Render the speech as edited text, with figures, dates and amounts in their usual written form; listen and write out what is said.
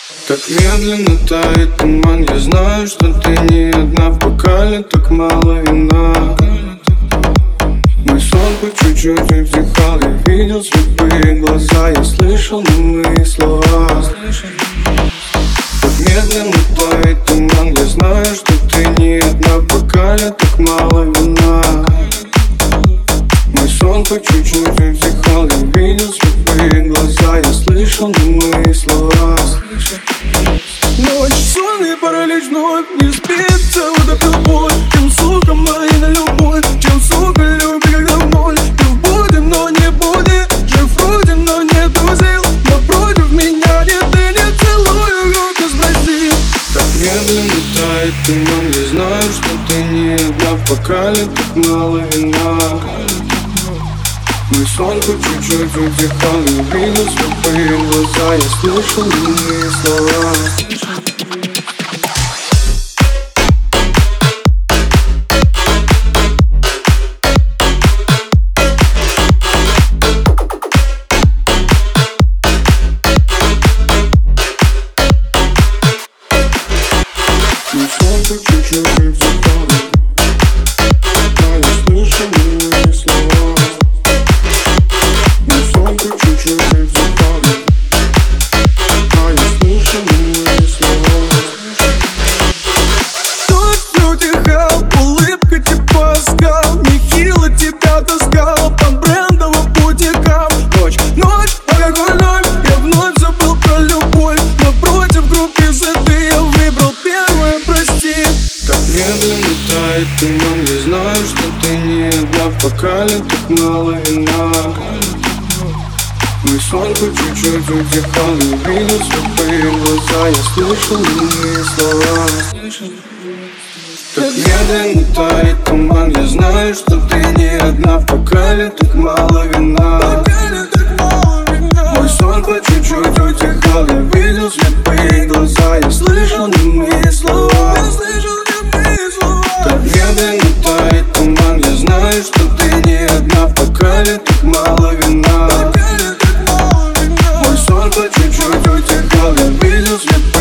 Так медленно тает туман, я знаю, что ты не одна. В бокале так мало вина. Мой сон по чуть-чуть вдыхал, я видел слепые глаза, я слышал немые слова. Так медленно тает туман, я знаю, что ты не одна. В бокале так мало вина. Мой сон по чуть-чуть вдыхал, я видел слепые глаза, я слышал немые слова. Ночь, сон и паралич вновь не спится, утопил боль. Чем, сука, моя на любовь, чем, сука, люби, когда вновь. Ты в буде, но не буди, жив вроде, но нет узел. Напротив меня нет, ты не целую руку, спроси. Так медленно тает туман, я знаю, что ты не одна. В бокале так мало вина. Мой сон по чуть-чуть вдыхал, я видел слепые глаза, я слышал немые слова. Мой сон по чуть-чуть вдыхал, я слышал немые слова. Мой сон по чуть-чуть вдыхал, я слышал немые слова. Тут утихал, улыбка типа скал. Нехило тебя таскал по брендовым бутикам. Ночь, ночь, алкоголь ноль, я вновь забыл про любовь. Напротив группы ZD я выбрал первое, прости. Так медленно тает туман, я знаю, что ты не одна. В бокале так мало вина. Мой сон по чуть-чуть вдыхал, я видел слепые глаза, я слышал немые слова. Так медленно тает туман, я знаю, что ты не одна. В бокале так мало вина. Мой сон по чуть-чуть утихал, я видел слепые глаза, я слышал немые слова. Так медленно тает туман, я знаю, что ты не одна. В бокале так мало вина. Мой сон по чуть-чуть утихал, я видел слепые